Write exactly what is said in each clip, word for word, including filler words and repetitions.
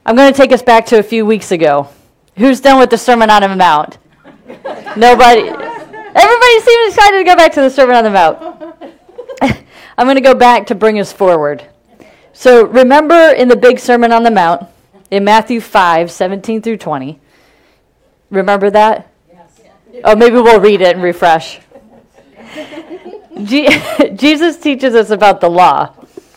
I'm going to take us back to a few weeks ago. Who's done with the Sermon on the Mount? Nobody. Everybody seems excited to go back to the Sermon on the Mount. I'm going to go back to bring us forward. So remember in the big Sermon on the Mount, in Matthew five, seventeen through twenty. Remember that? Yes. Oh, maybe we'll read it and refresh. Je- Jesus teaches us about the law.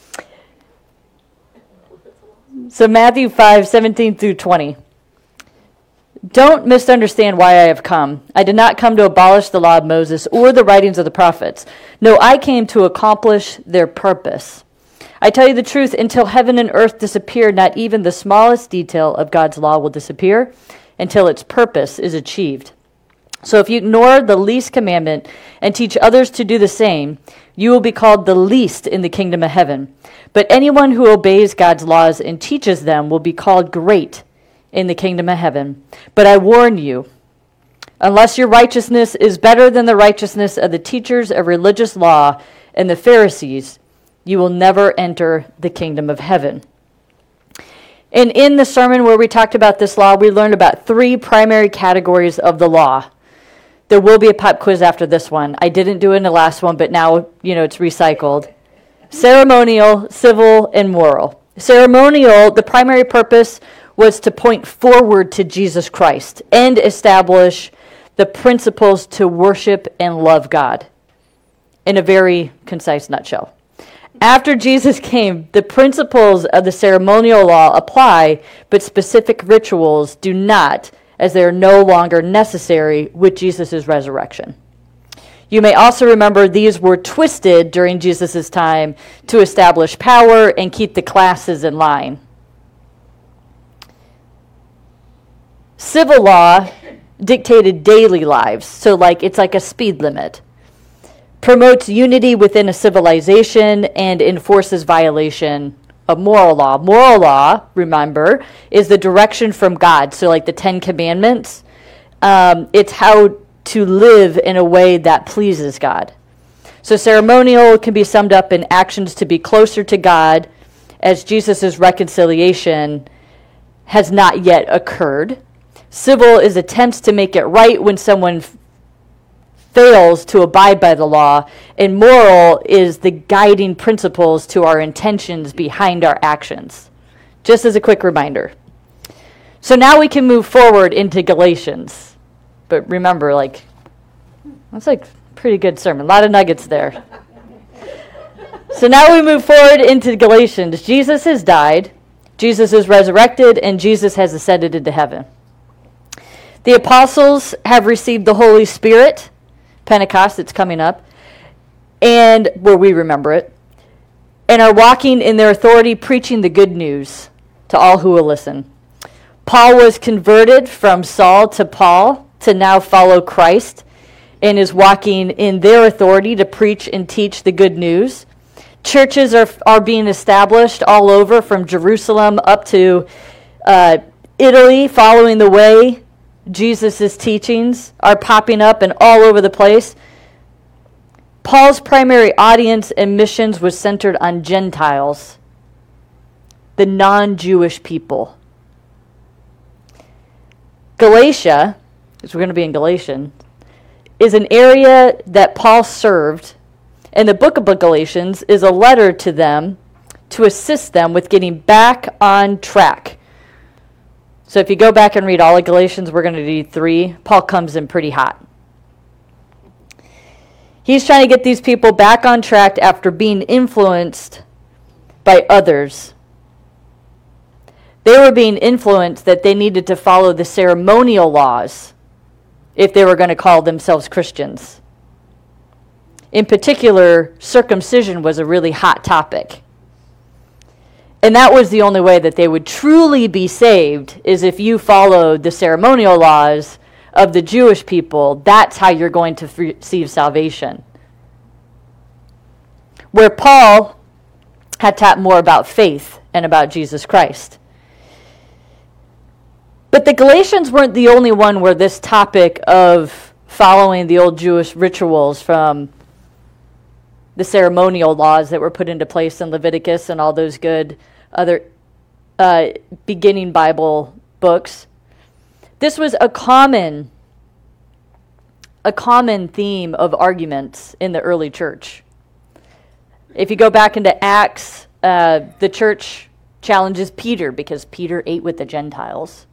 So Matthew five, seventeen through twenty. Don't misunderstand why I have come. I did not come to abolish the law of Moses or the writings of the prophets. No, I came to accomplish their purpose. I tell you the truth, until heaven and earth disappear, not even the smallest detail of God's law will disappear until its purpose is achieved. So if you ignore the least commandment and teach others to do the same, you will be called the least in the kingdom of heaven. But anyone who obeys God's laws and teaches them will be called great in the kingdom of heaven. But I warn you, unless your righteousness is better than the righteousness of the teachers of religious law and the Pharisees, you will never enter the kingdom of heaven. And in the sermon where we talked about this law, we learned about three primary categories of the law. There will be a pop quiz after this one. I didn't do it in the last one, but now, you know, it's recycled. Ceremonial, civil, and moral. Ceremonial, the primary purpose was to point forward to Jesus Christ and establish the principles to worship and love God in a very concise nutshell. After Jesus came, the principles of the ceremonial law apply, but specific rituals do not, as they are no longer necessary with Jesus' resurrection. You may also remember these were twisted during Jesus' time to establish power and keep the classes in line. Civil law dictated daily lives, so like it's like a speed limit. Promotes unity within a civilization and enforces violation of moral law. Moral law, remember, is the direction from God. So like the Ten Commandments, um, it's how to live in a way that pleases God. So ceremonial can be summed up in actions to be closer to God, as Jesus' reconciliation has not yet occurred. Civil is attempts to make it right when someone f- fails to abide by the law, and moral is the guiding principles to our intentions behind our actions. Just as a quick reminder. So now we can move forward into Galatians. But remember, like, that's like a pretty good sermon. A lot of nuggets there. So now we move forward into Galatians. Jesus has died, Jesus is resurrected, and Jesus has ascended into heaven. The apostles have received the Holy Spirit, Pentecost, it's coming up, and where we remember it, and are walking in their authority, preaching the good news to all who will listen. Paul was converted from Saul to Paul to now follow Christ, and is walking in their authority to preach and teach the good news. Churches are are being established all over, from Jerusalem up to uh, Italy, following the way. Jesus' teachings are popping up and all over the place. Paul's primary audience and missions was centered on Gentiles, the non-Jewish people. Galatia, because we're going to be in Galatians, is an area that Paul served, and the book of Galatians is a letter to them to assist them with getting back on track. So if you go back and read all of Galatians, we're going to do three. Paul comes in pretty hot. He's trying to get these people back on track after being influenced by others. They were being influenced that they needed to follow the ceremonial laws if they were going to call themselves Christians. In particular, circumcision was a really hot topic. And that was the only way that they would truly be saved, is if you followed the ceremonial laws of the Jewish people. That's how you're going to receive salvation. Where Paul had taught more about faith and about Jesus Christ. But the Galatians weren't the only one where this topic of following the old Jewish rituals from the ceremonial laws that were put into place in Leviticus and all those good other uh, beginning Bible books, this was a common, a common theme of arguments in the early church. If you go back into Acts, uh, the church challenges Peter because Peter ate with the Gentiles.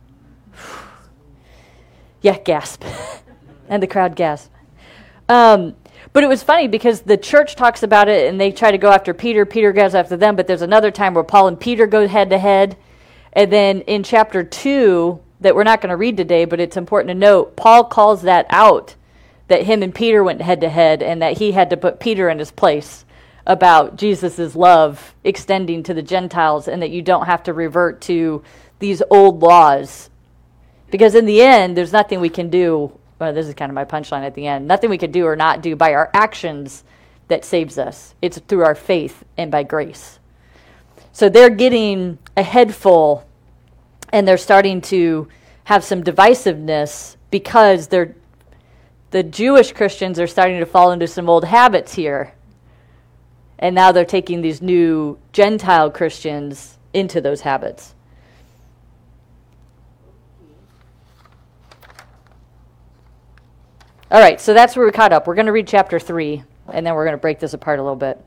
Yeah, gasp. And the crowd gasped. Um, but it was funny because the church talks about it and they try to go after Peter. Peter goes after them, but there's another time where Paul and Peter go head to head. And then in chapter two, that we're not going to read today, but it's important to note, Paul calls that out, that him and Peter went head to head and that he had to put Peter in his place about Jesus' love extending to the Gentiles and that you don't have to revert to these old laws. Because in the end, there's nothing we can do. Well, this is kind of my punchline at the end. Nothing we can do or not do by our actions that saves us. It's through our faith and by grace. So they're getting a head full and they're starting to have some divisiveness because they're, the Jewish Christians are starting to fall into some old habits here. And now they're taking these new Gentile Christians into those habits. All right, so that's where we caught up. We're going to read chapter three, and then we're going to break this apart a little bit.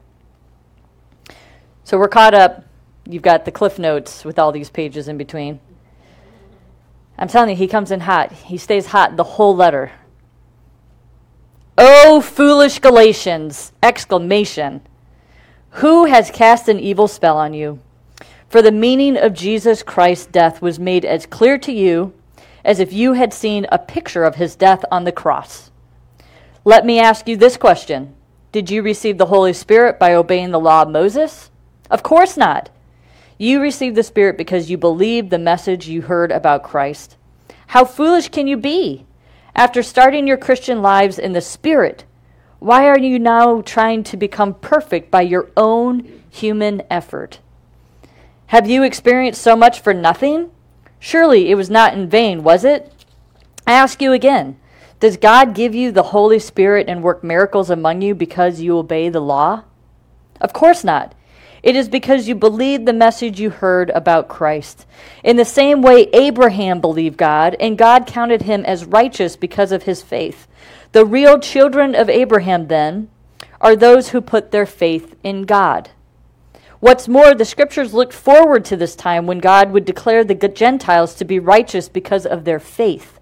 So we're caught up. You've got the Cliff Notes with all these pages in between. I'm telling you, he comes in hot. He stays hot the whole letter. "O foolish Galatians!" Exclamation. "Who has cast an evil spell on you? For the meaning of Jesus Christ's death was made as clear to you as if you had seen a picture of his death on the cross. Let me ask you this question. Did you receive the Holy Spirit by obeying the law of Moses? Of course not. You received the Spirit because you believed the message you heard about Christ. How foolish can you be? After starting your Christian lives in the Spirit, why are you now trying to become perfect by your own human effort? Have you experienced so much for nothing? Surely it was not in vain, was it? I ask you again, does God give you the Holy Spirit and work miracles among you because you obey the law? Of course not. It is because you believed the message you heard about Christ. In the same way, Abraham believed God, and God counted him as righteous because of his faith. The real children of Abraham, then, are those who put their faith in God. What's more, the Scriptures looked forward to this time when God would declare the Gentiles to be righteous because of their faith.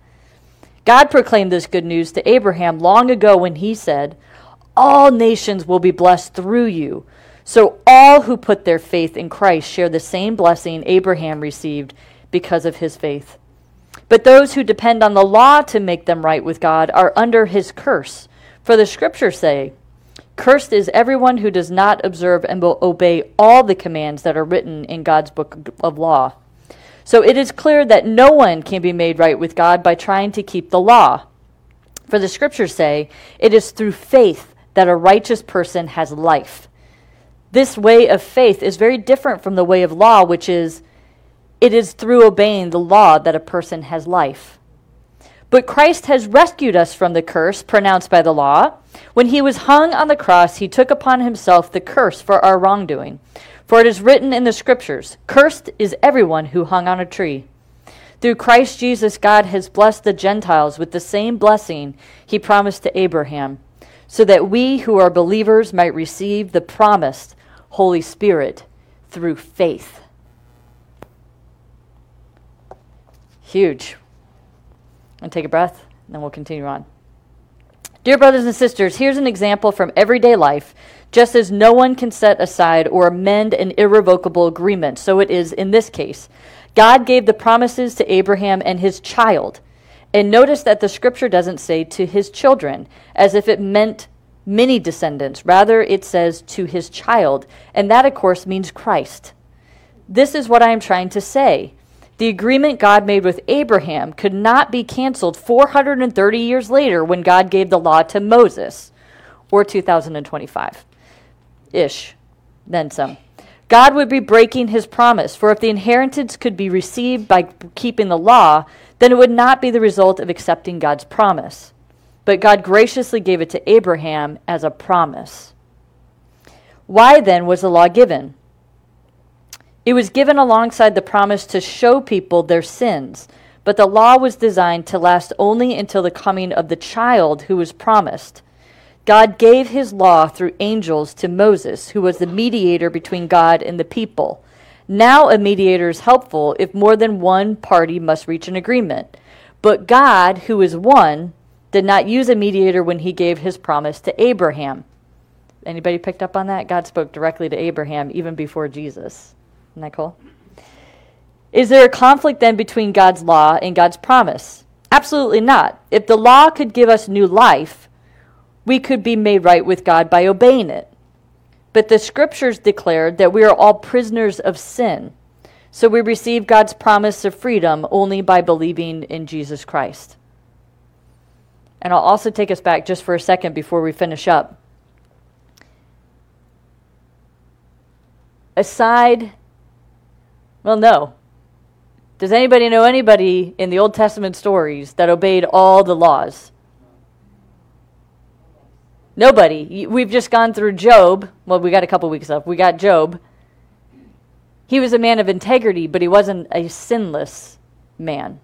God proclaimed this good news to Abraham long ago when he said, "All nations will be blessed through you." So all who put their faith in Christ share the same blessing Abraham received because of his faith. But those who depend on the law to make them right with God are under his curse. For the Scriptures say, "Cursed is everyone who does not observe and will obey all the commands that are written in God's book of law." So it is clear that no one can be made right with God by trying to keep the law. For the Scriptures say, "It is through faith that a righteous person has life." This way of faith is very different from the way of law, which is, it is through obeying the law that a person has life. But Christ has rescued us from the curse pronounced by the law. When he was hung on the cross, he took upon himself the curse for our wrongdoing. For it is written in the Scriptures, "Cursed is everyone who hung on a tree." Through Christ Jesus, God has blessed the Gentiles with the same blessing he promised to Abraham, so that we who are believers might receive the promised Holy Spirit through faith. Huge. And take a breath, and then we'll continue on. Dear brothers and sisters, here's an example from everyday life. Just as no one can set aside or amend an irrevocable agreement, so it is in this case. God gave the promises to Abraham and his child. And notice that the Scripture doesn't say to his children, as if it meant many descendants. Rather, it says to his child, and that, of course, means Christ. This is what I am trying to say. The agreement God made with Abraham could not be canceled four hundred thirty years later when God gave the law to Moses, or two thousand twenty-five-ish, then some. God would be breaking his promise, for if the inheritance could be received by keeping the law, then it would not be the result of accepting God's promise. But God graciously gave it to Abraham as a promise. Why then was the law given? It was given alongside the promise to show people their sins, but the law was designed to last only until the coming of the child who was promised. God gave his law through angels to Moses, who was the mediator between God and the people. Now a mediator is helpful if more than one party must reach an agreement. But God, who is one, did not use a mediator when he gave his promise to Abraham. Anybody picked up on that? God spoke directly to Abraham even before Jesus. Isn't that cool? Is there a conflict then between God's law and God's promise? Absolutely not. If the law could give us new life, we could be made right with God by obeying it. But the scriptures declared that we are all prisoners of sin. So we receive God's promise of freedom only by believing in Jesus Christ. And I'll also take us back just for a second before we finish up. Aside, well, no. Does anybody know anybody in the Old Testament stories that obeyed all the laws? Nobody. We've just gone through Job. Well, we got a couple weeks left. We got Job. He was a man of integrity, but he wasn't a sinless man.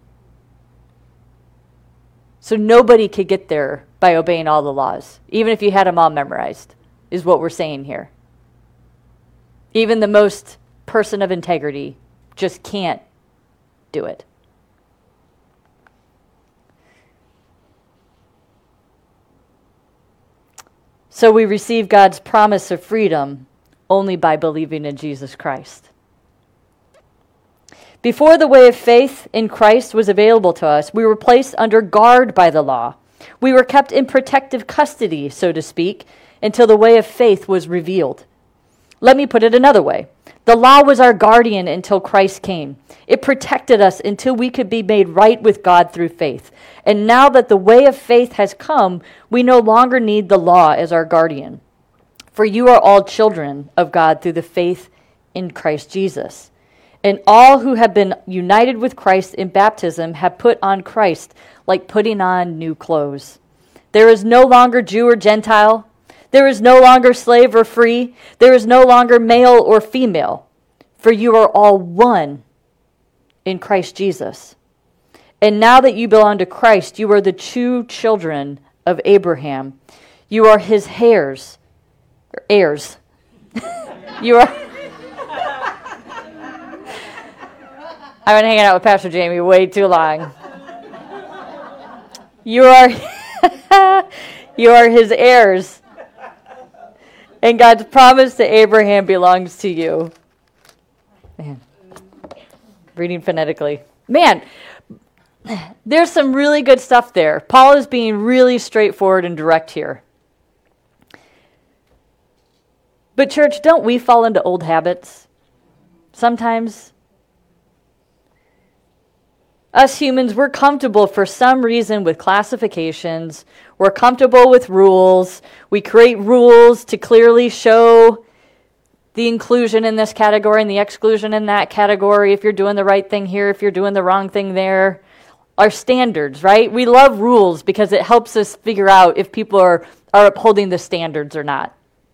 So nobody could get there by obeying all the laws, even if you had them all memorized, is what we're saying here. Even the most person of integrity just can't do it. So we receive God's promise of freedom only by believing in Jesus Christ. Before the way of faith in Christ was available to us, we were placed under guard by the law. We were kept in protective custody, so to speak, until the way of faith was revealed. Let me put it another way. The law was our guardian until Christ came. It protected us until we could be made right with God through faith. And now that the way of faith has come, we no longer need the law as our guardian. For you are all children of God through the faith in Christ Jesus. And all who have been united with Christ in baptism have put on Christ, like putting on new clothes. There is no longer Jew or Gentile. There is no longer slave or free. There is no longer male or female. For you are all one in Christ Jesus. And now that you belong to Christ, you are the true children of Abraham. You are his heirs. Or heirs. you are... I've been hanging out with Pastor Jamie way too long. You are, you are his heirs. And God's promise to Abraham belongs to you. Man, reading phonetically. Man, there's some really good stuff there. Paul is being really straightforward and direct here. But church, don't we fall into old habits sometimes? Us humans, we're comfortable for some reason with classifications. We're comfortable with rules. We create rules to clearly show the inclusion in this category and the exclusion in that category. If you're doing the right thing here, if you're doing the wrong thing there. Our standards, right? We love rules because it helps us figure out if people are, are upholding the standards or not.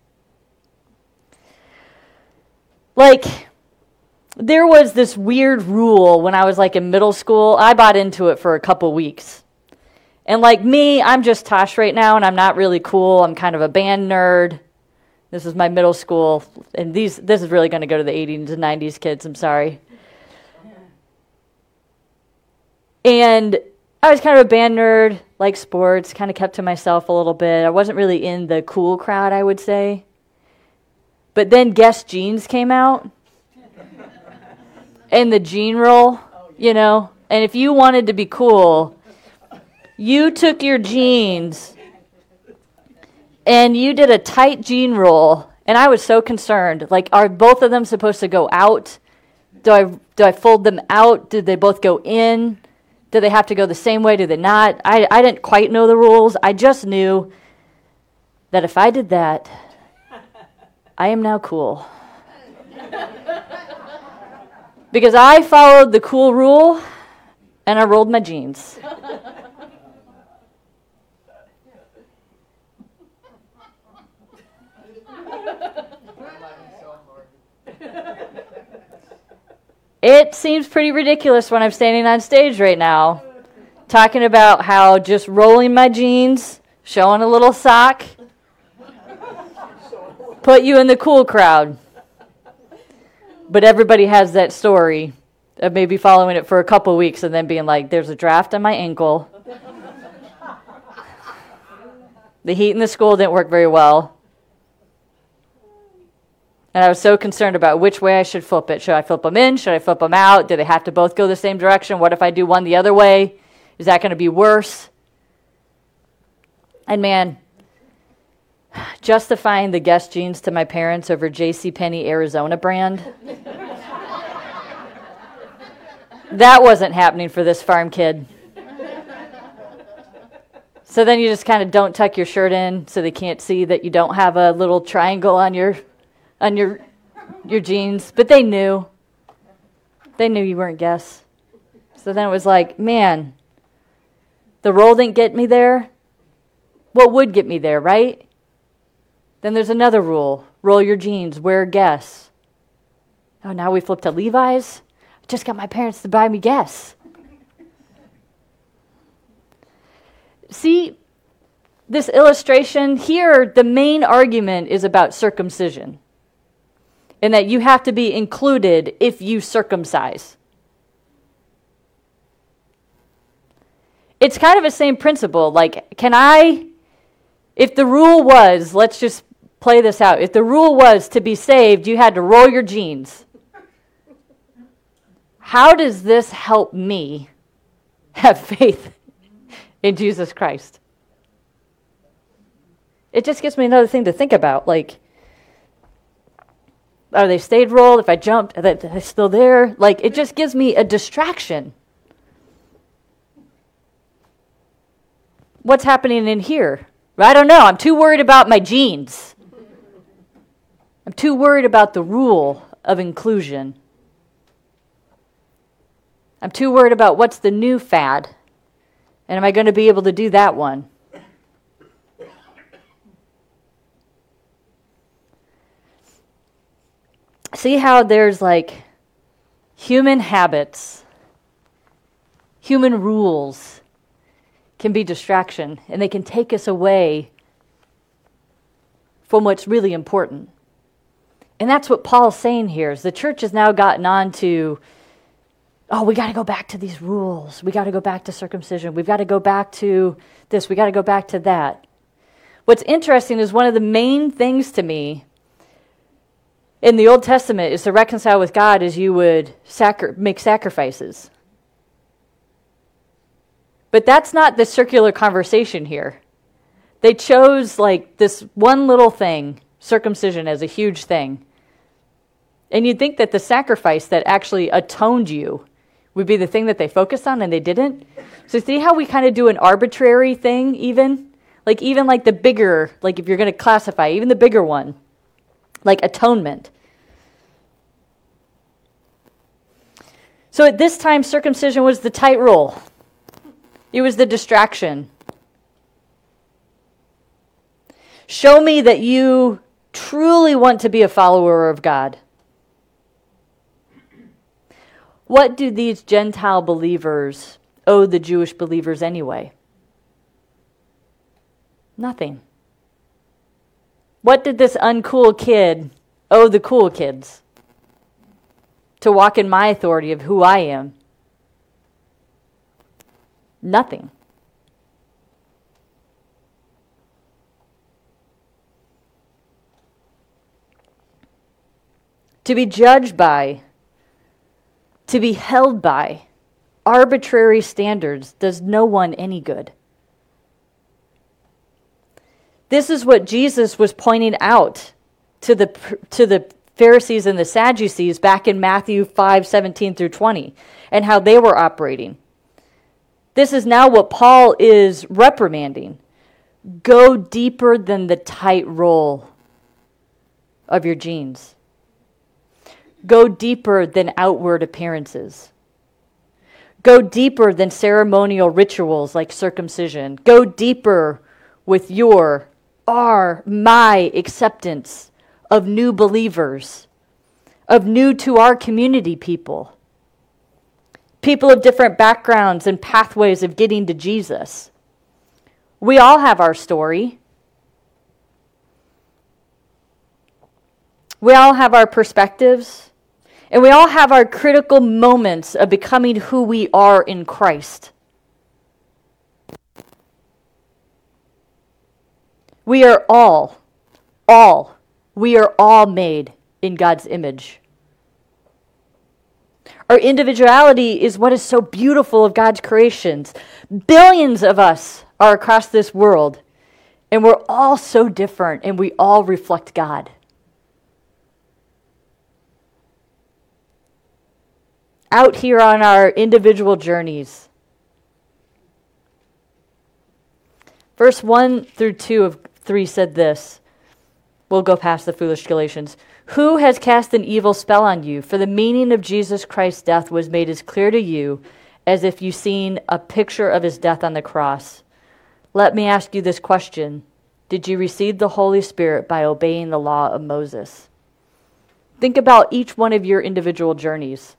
Like... There was this weird rule when I was like in middle school. I bought into it for a couple weeks. And like me, I'm just Tosh right now, and I'm not really cool. I'm kind of a band nerd. This is my middle school. And these this is really going to go to the eighties and nineties kids. I'm sorry. And I was kind of a band nerd, like sports, kind of kept to myself a little bit. I wasn't really in the cool crowd, I would say. But then Guess Jeans came out. And the jean roll, you know. And if you wanted to be cool, you took your jeans and you did a tight jean roll. And I was so concerned. Like, are both of them supposed to go out? Do I do I fold them out? Did they both go in? Do they have to go the same way? Do they not? I, I didn't quite know the rules. I just knew that if I did that, I am now cool. Because I followed the cool rule, and I rolled my jeans. It seems pretty ridiculous when I'm standing on stage right now, talking about how just rolling my jeans, showing a little sock, put you in the cool crowd. But everybody has that story of maybe following it for a couple weeks and then being like, there's a draft on my ankle. The heat in the school didn't work very well. And I was so concerned about which way I should flip it. Should I flip them in? Should I flip them out? Do they have to both go the same direction? What if I do one the other way? Is that going to be worse? And man, justifying the Guess jeans to my parents over JCPenney Arizona brand, that wasn't happening for this farm kid. So then you just kind of don't tuck your shirt in so they can't see that you don't have a little triangle on your on your your jeans. But they knew. They knew you weren't Guess. So then it was like, man, the roll didn't get me there. What would get me there, right? Then there's another rule. Roll your jeans, wear Guess. Oh, now we flip to Levi's? I just got my parents to buy me Guess. See, this illustration here, the main argument is about circumcision. And that you have to be included if you circumcise. It's kind of the same principle. Like, can I, if the rule was, let's just play this out. If the rule was to be saved, you had to roll your jeans. How does this help me have faith in Jesus Christ? It just gives me another thing to think about. Like, are they stayed rolled? If I jumped, are they, are they still there? Like, it just gives me a distraction. What's happening in here? I don't know. I'm too worried about my jeans. I'm too worried about the rule of inclusion. I'm too worried about what's the new fad. And am I going to be able to do that one? See how there's like human habits, human rules can be distraction, and they can take us away from what's really important. And that's what Paul's saying here, is the church has now gotten on to, oh, we got to go back to these rules. We got to go back to circumcision. We've got to go back to this. We got to go back to that. What's interesting is one of the main things to me in the Old Testament is to reconcile with God as you would sacri- make sacrifices. But that's not the circular conversation here. They chose like this one little thing, circumcision, as a huge thing. And you'd think that the sacrifice that actually atoned you would be the thing that they focused on, and they didn't. So see how we kind of do an arbitrary thing even? Like even like the bigger, like if you're going to classify, even the bigger one, like atonement. So at this time, circumcision was the tight roll. It was the distraction. Show me that you truly want to be a follower of God. What do these Gentile believers owe the Jewish believers anyway? Nothing. What did this uncool kid owe the cool kids? To walk in my authority of who I am. Nothing. To be judged by, to be held by arbitrary standards does no one any good. This is what Jesus was pointing out to the to the Pharisees and the Sadducees back in Matthew five seventeen through twenty, and how they were operating. This is now what Paul is reprimanding. Go deeper than the tight roll of your jeans. Go deeper than outward appearances. Go deeper than ceremonial rituals like circumcision. Go deeper with your, our, my acceptance of new believers, of new to our community people. people of different backgrounds and pathways of getting to Jesus. We all have our story. We all have our perspectives. And we all have our critical moments of becoming who we are in Christ. We are all, all, we are all made in God's image. Our individuality is what is so beautiful of God's creations. Billions of us are across this world, and we're all so different, and we all reflect God. Out here on our individual journeys. Verse one through two of three said this. We'll go past the foolish Galatians. Who has cast an evil spell on you? For the meaning of Jesus Christ's death was made as clear to you as if you seen a picture of his death on the cross. Let me ask you this question. Did you receive the Holy Spirit by obeying the law of Moses? Think about each one of your individual journeys.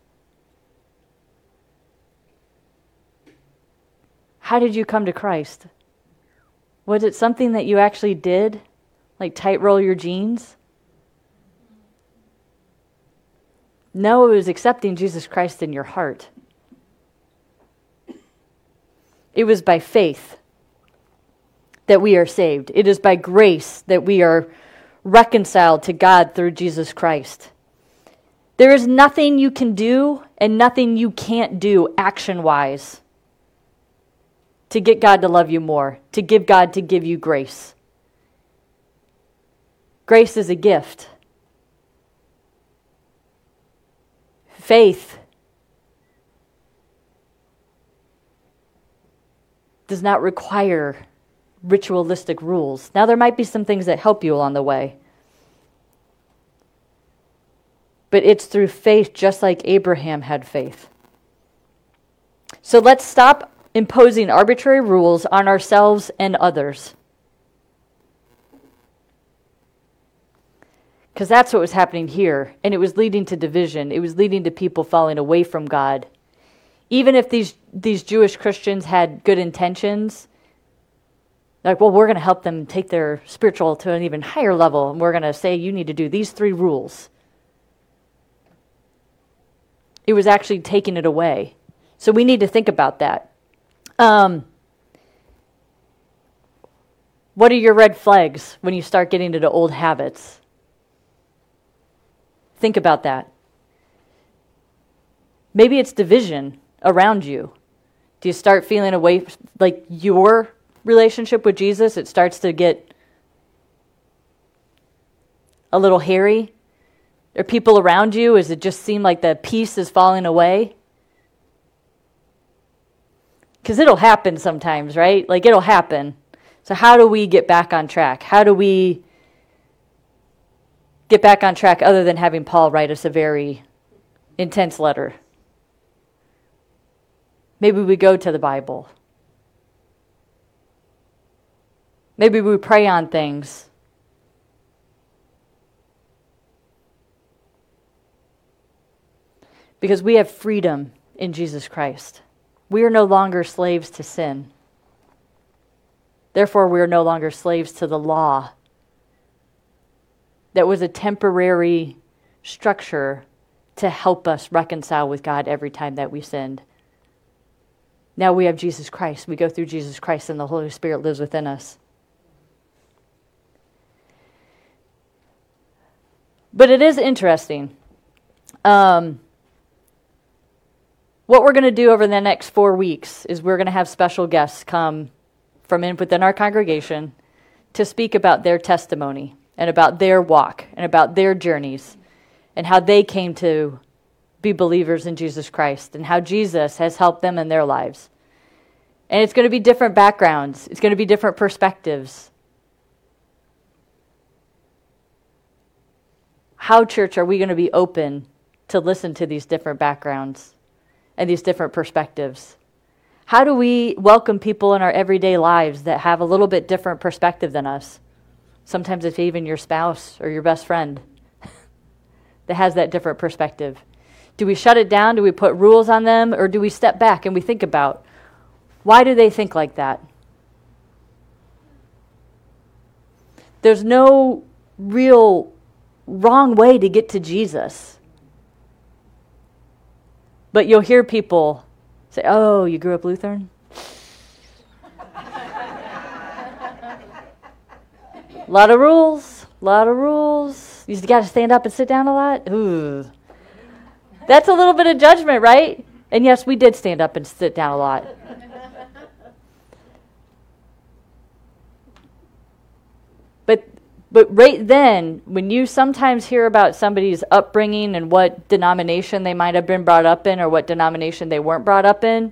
How did you come to Christ? Was it something that you actually did? Like tight roll your jeans? No, it was accepting Jesus Christ in your heart. It was by faith that we are saved. It is by grace that we are reconciled to God through Jesus Christ. There is nothing you can do and nothing you can't do action-wise to get God to love you more, to give God to give you grace. Grace is a gift. Faith does not require ritualistic rules. Now, there might be some things that help you along the way. But it's through faith, just like Abraham had faith. So let's stop imposing arbitrary rules on ourselves and others. Because that's what was happening here. And it was leading to division. It was leading to people falling away from God. Even if these, these Jewish Christians had good intentions, like, well, we're going to help them take their spiritual to an even higher level. And we're going to say, you need to do these three rules. It was actually taking it away. So we need to think about that. Um, what are your red flags when you start getting into old habits? Think about that. Maybe it's division around you. Do you start feeling away, like your relationship with Jesus, it starts to get a little hairy? Are people around you, does it just seem like the peace is falling away? Because it'll happen sometimes, right? Like, it'll happen. So how do we get back on track? How do we get back on track other than having Paul write us a very intense letter? Maybe we go to the Bible. Maybe we pray on things. Because we have freedom in Jesus Christ. We are no longer slaves to sin. Therefore, we are no longer slaves to the law. That was a temporary structure to help us reconcile with God every time that we sinned. Now we have Jesus Christ. We go through Jesus Christ and the Holy Spirit lives within us. But it is interesting. Um, what we're going to do over the next four weeks is we're going to have special guests come from in, within our congregation to speak about their testimony and about their walk and about their journeys and how they came to be believers in Jesus Christ and how Jesus has helped them in their lives. And it's going to be different backgrounds. It's going to be different perspectives. How, church, are we going to be open to listen to these different backgrounds and these different perspectives? How do we welcome people in our everyday lives that have a little bit different perspective than us? Sometimes it's even your spouse or your best friend that has that different perspective. Do we shut it down? Do we put rules on them? Or do we step back and we think about, why do they think like that? There's no real wrong way to get to Jesus. But you'll hear people say, oh, you grew up Lutheran? A lot of rules, a lot of rules. You got to stand up and sit down a lot? Ooh. That's a little bit of judgment, right? And yes, we did stand up and sit down a lot. But but right then, when you sometimes hear about somebody's upbringing and what denomination they might have been brought up in or what denomination they weren't brought up in,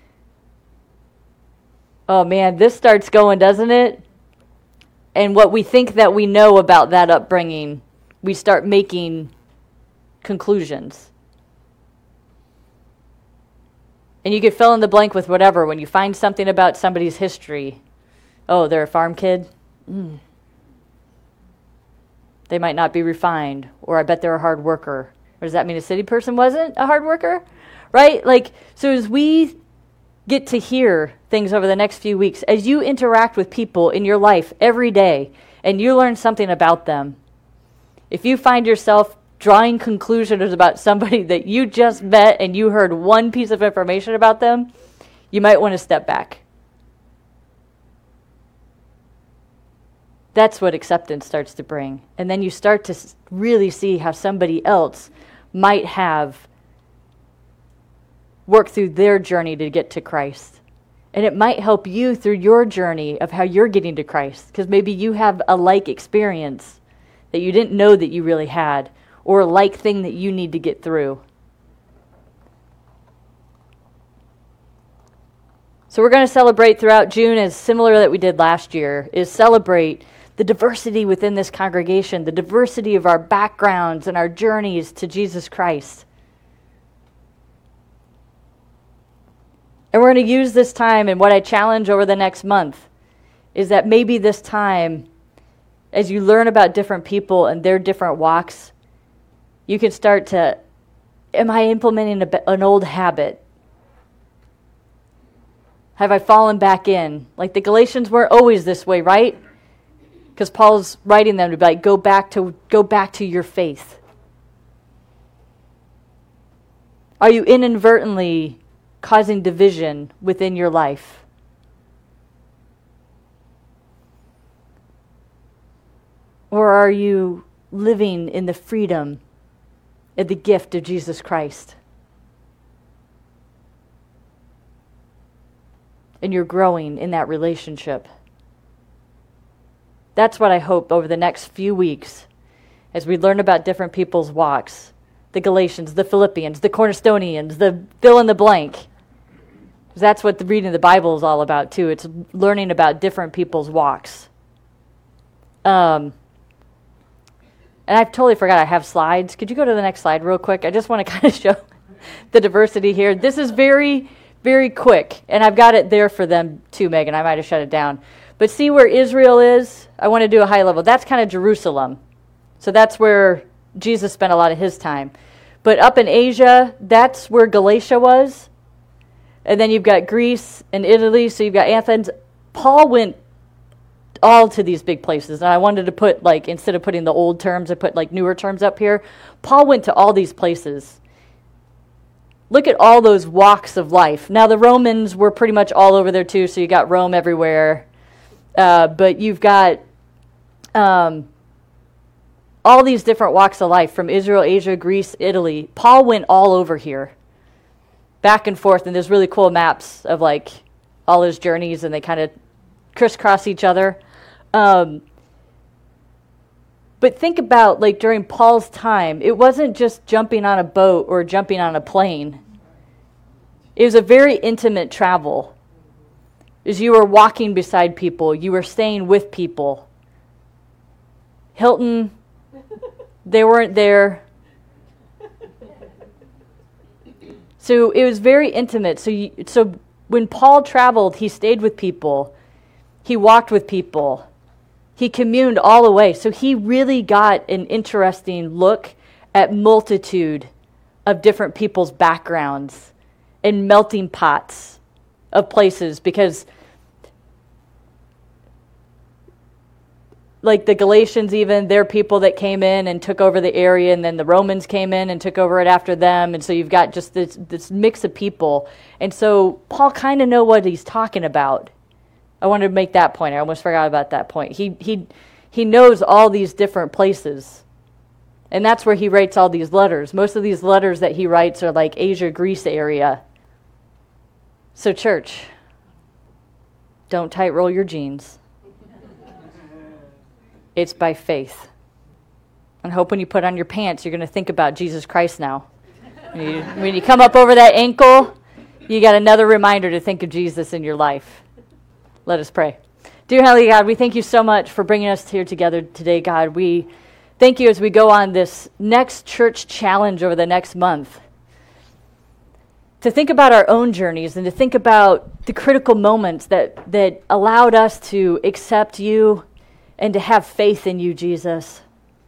oh man, this starts going, doesn't it? And what we think that we know about that upbringing, we start making conclusions. And you could fill in the blank with whatever. When you find something about somebody's history, oh, they're a farm kid? Mm. They might not be refined, or I bet they're a hard worker. Or does that mean a city person wasn't a hard worker? Right? Like, so as we get to hear things over the next few weeks, as you interact with people in your life every day, and you learn something about them, if you find yourself drawing conclusions about somebody that you just met and you heard one piece of information about them, you might want to step back. That's what acceptance starts to bring. And then you start to really see how somebody else might have worked through their journey to get to Christ. And it might help you through your journey of how you're getting to Christ, because maybe you have a like experience that you didn't know that you really had, or a like thing that you need to get through. So we're going to celebrate throughout June, as similar that we did last year, is celebrate the diversity within this congregation, the diversity of our backgrounds and our journeys to Jesus Christ. And we're going to use this time, and what I challenge over the next month is that maybe this time, as you learn about different people and their different walks, you can start to, am I implementing a, an old habit? Have I fallen back in? Like the Galatians weren't always this way, right? Because Paul's writing them to be like, go back to go back to your faith. Are you inadvertently causing division within your life? Or are you living in the freedom and the gift of Jesus Christ? And you're growing in that relationship. That's what I hope over the next few weeks, as we learn about different people's walks. The Galatians, the Philippians, the Cornerstonians, the fill in the blank. That's what the reading of the Bible is all about too. It's learning about different people's walks. Um, and I've totally forgot I have slides. Could you go to the next slide real quick? I just want to kind of show the diversity here. This is very, very quick, and I've got it there for them too, Megan. I might have shut it down. But see where Israel is? I want to do a high level. That's kind of Jerusalem. So that's where Jesus spent a lot of his time. But up in Asia, that's where Galatia was. And then you've got Greece and Italy, so you've got Athens. Paul went all to these big places. And I wanted to put, like, instead of putting the old terms, I put, like, newer terms up here. Paul went to all these places. Look at all those walks of life. Now, the Romans were pretty much all over there, too, so you got Rome everywhere. Uh, but you've got um, all these different walks of life, from Israel, Asia, Greece, Italy. Paul went all over here, back and forth, and there's really cool maps of like all his journeys, and they kind of crisscross each other. Um, but think about, like, during Paul's time, it wasn't just jumping on a boat or jumping on a plane. It was a very intimate travel. As you were walking beside people, you were staying with people. Hilton, they weren't there. So it was very intimate. So, you, so when Paul traveled, he stayed with people. He walked with people. He communed all the way. So he really got an interesting look at multitude of different people's backgrounds and melting pots of places, because like the Galatians, even, they're people that came in and took over the area, and then the Romans came in and took over it after them, and so you've got just this this mix of people. And so Paul kind of know what he's talking about. I wanted to make that point. I almost forgot about that point. He he he knows all these different places, and that's where he writes all these letters. Most of these letters that he writes are like Asia, Greece area. So church, don't tight roll your jeans. It's by faith. And hope when you put on your pants, you're going to think about Jesus Christ now. When you, when you come up over that ankle, you got another reminder to think of Jesus in your life. Let us pray. Dear Heavenly God, we thank you so much for bringing us here together today, God. We thank you as we go on this next church challenge over the next month, to think about our own journeys and to think about the critical moments that, that allowed us to accept you and to have faith in you, Jesus.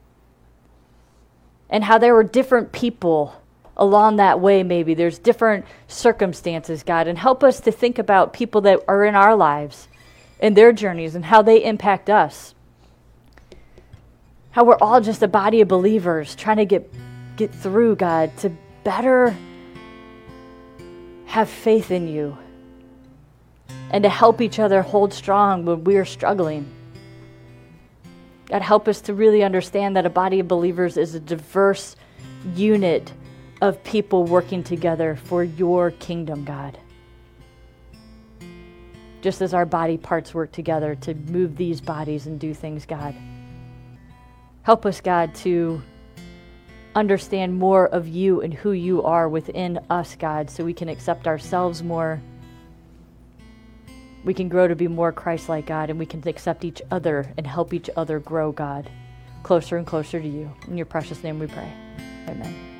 And how there were different people along that way, maybe. There's different circumstances, God. And help us to think about people that are in our lives and their journeys and how they impact us. How we're all just a body of believers trying to get, get through, God, to better have faith in you and to help each other hold strong when we're struggling. God, help us to really understand that a body of believers is a diverse unit of people working together for your kingdom, God. Just as our body parts work together to move these bodies and do things, God. Help us, God, to understand more of you and who you are within us, God, so we can accept ourselves more. We can grow to be more Christ-like, God, and we can accept each other and help each other grow, God, closer and closer to you. In your precious name we pray. Amen.